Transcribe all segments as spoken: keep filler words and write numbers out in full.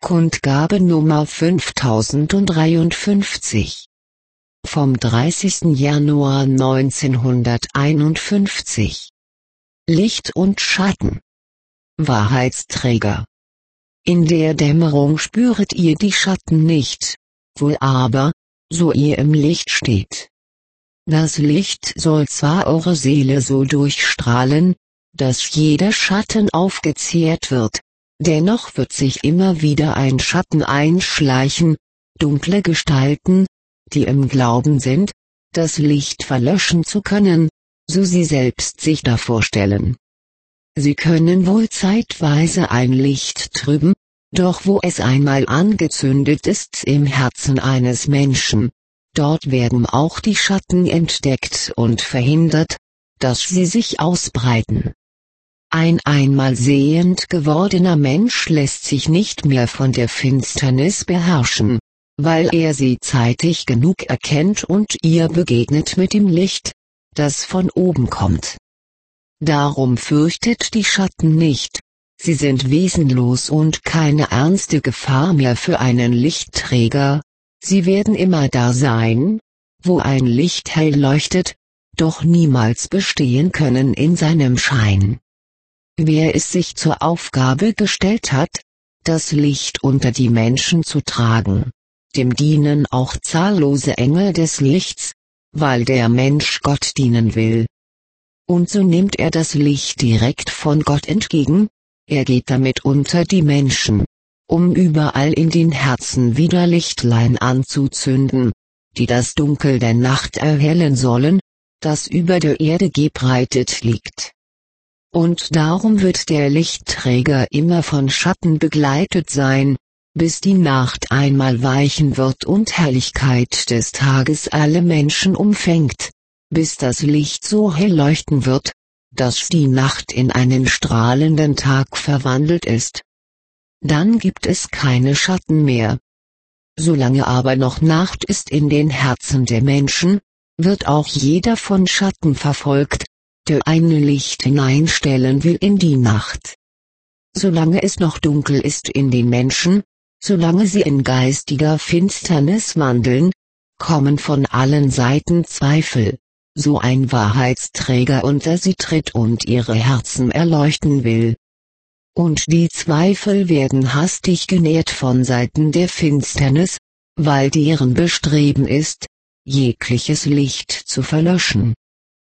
Kundgabe Nummer fünftausenddreiundfünfzig vom dreißigsten Januar neunzehnhunderteinundfünfzig. Licht und Schatten. Wahrheitsträger. In der Dämmerung spüret ihr die Schatten nicht, wohl aber, so ihr im Licht steht. Das Licht soll zwar eure Seele so durchstrahlen, dass jeder Schatten aufgezehrt wird, dennoch wird sich immer wieder ein Schatten einschleichen, dunkle Gestalten, die im Glauben sind, das Licht verlöschen zu können, so sie selbst sich da vorstellen. Sie können wohl zeitweise ein Licht trüben, doch wo es einmal angezündet ist im Herzen eines Menschen, dort werden auch die Schatten entdeckt und verhindert, dass sie sich ausbreiten. Ein einmal sehend gewordener Mensch lässt sich nicht mehr von der Finsternis beherrschen, weil er sie zeitig genug erkennt und ihr begegnet mit dem Licht, das von oben kommt. Darum fürchtet die Schatten nicht, sie sind wesenlos und keine ernste Gefahr mehr für einen Lichtträger, sie werden immer da sein, wo ein Licht hell leuchtet, doch niemals bestehen können in seinem Schein. Wer es sich zur Aufgabe gestellt hat, das Licht unter die Menschen zu tragen, dem dienen auch zahllose Engel des Lichts, weil der Mensch Gott dienen will. Und so nimmt er das Licht direkt von Gott entgegen, er geht damit unter die Menschen, um überall in den Herzen wieder Lichtlein anzuzünden, die das Dunkel der Nacht erhellen sollen, das über der Erde gebreitet liegt. Und darum wird der Lichtträger immer von Schatten begleitet sein, bis die Nacht einmal weichen wird und Helligkeit des Tages alle Menschen umfängt, bis das Licht so hell leuchten wird, dass die Nacht in einen strahlenden Tag verwandelt ist. Dann gibt es keine Schatten mehr. Solange aber noch Nacht ist in den Herzen der Menschen, wird auch jeder von Schatten verfolgt, der ein Licht hineinstellen will in die Nacht. Solange es noch dunkel ist in den Menschen, solange sie in geistiger Finsternis wandeln, kommen von allen Seiten Zweifel, so ein Wahrheitsträger unter sie tritt und ihre Herzen erleuchten will. Und die Zweifel werden hastig genährt von Seiten der Finsternis, weil deren Bestreben ist, jegliches Licht zu verlöschen.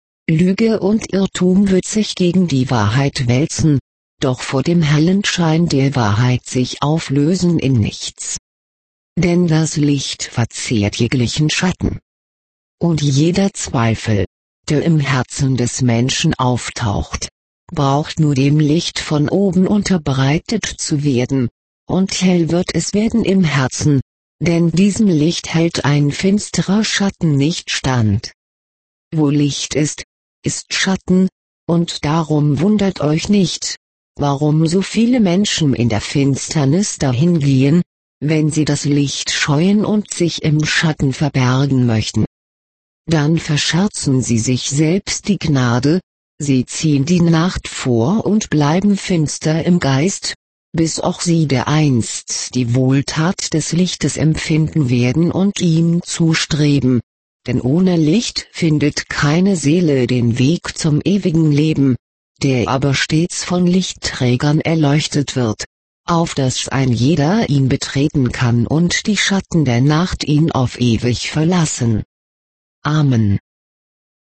Lüge und Irrtum wird sich gegen die Wahrheit wälzen, doch vor dem hellen Schein der Wahrheit sich auflösen in nichts. Denn das Licht verzehrt jeglichen Schatten. Und jeder Zweifel, der im Herzen des Menschen auftaucht, braucht nur dem Licht von oben unterbreitet zu werden, und hell wird es werden im Herzen, denn diesem Licht hält ein finsterer Schatten nicht stand. Wo Licht ist, ist Schatten, und darum wundert euch nicht, warum so viele Menschen in der Finsternis dahingehen, wenn sie das Licht scheuen und sich im Schatten verbergen möchten. Dann verscherzen sie sich selbst die Gnade, sie ziehen die Nacht vor und bleiben finster im Geist, bis auch sie dereinst die Wohltat des Lichtes empfinden werden und ihm zustreben. Denn ohne Licht findet keine Seele den Weg zum ewigen Leben, der aber stets von Lichtträgern erleuchtet wird, auf dass ein jeder ihn betreten kann und die Schatten der Nacht ihn auf ewig verlassen. Amen.